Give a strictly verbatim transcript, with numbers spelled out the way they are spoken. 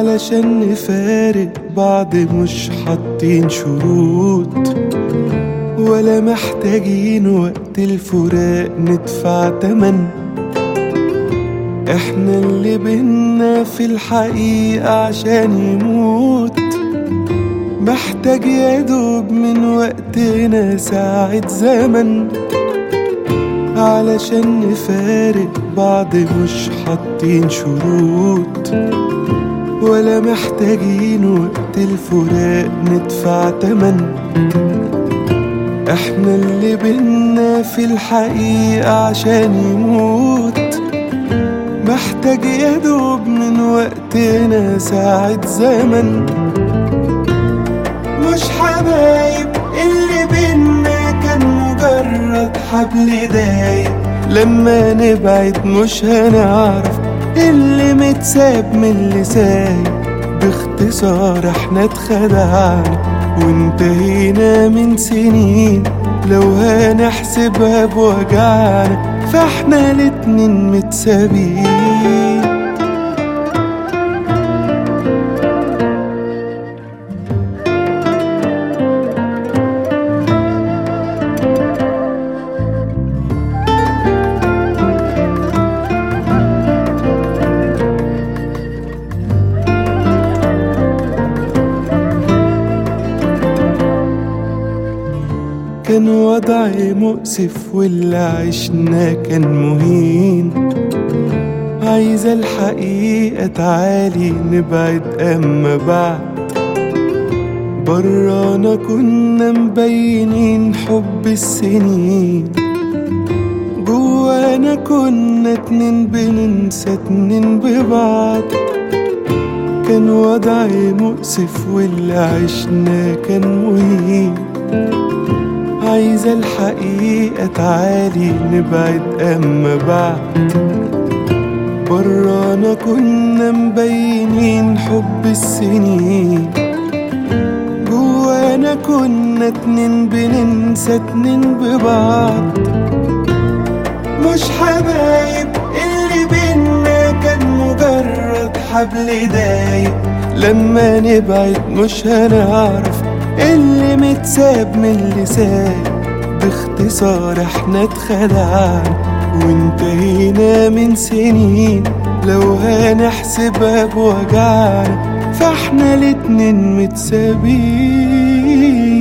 علشان نفارق بعض مش حاطين شروط، ولا محتاجين وقت الفراق ندفع تمن. احنا اللي بينا في الحقيقة عشان يموت، محتاج يدوب من وقتنا ساعة زمن. علشان نفارق بعض مش حاطين شروط، ولا محتاجين وقت الفراق ندفع تمن. احنا اللي بينا في الحقيقة عشان يموت، محتاج يدوب من وقتنا ساعة زمن. مش حبايب اللي بينا كان مجرد حبل دايب، لما نبعد مش هنعرف اللي متساب من اللي سايب. باختصار احنا اتخدعنا وانتهينا من سنين، لو هنحسبها بوجعنا فاحنا الاتنين متسابين. كان وضعي مؤسف واللي عشنا كان مهين، عايزة الحقيقة تعالي نبعد أما بعد. برانا كنا مبينين حب السنين، جوانا كنا اتنين بننسى اتنين ببعض. كان وضعي مؤسف واللي عشنا كان مهين، عايزة الحقيقة تعالي نبعد أما بعد. برانا كنا مبينين حب السنين، جوانا كنا اتنين بننسى اتنين ببعض. مش حبايب اللي بينا كان مجرد حبل دايب، لما نبعد مش هنعرف اللي متساب من اللي سايب. باختصار احنا اتخدعنا وانتهينا من سنين، لو هنحسبها بوجعنا فاحنا الاتنين متسابين.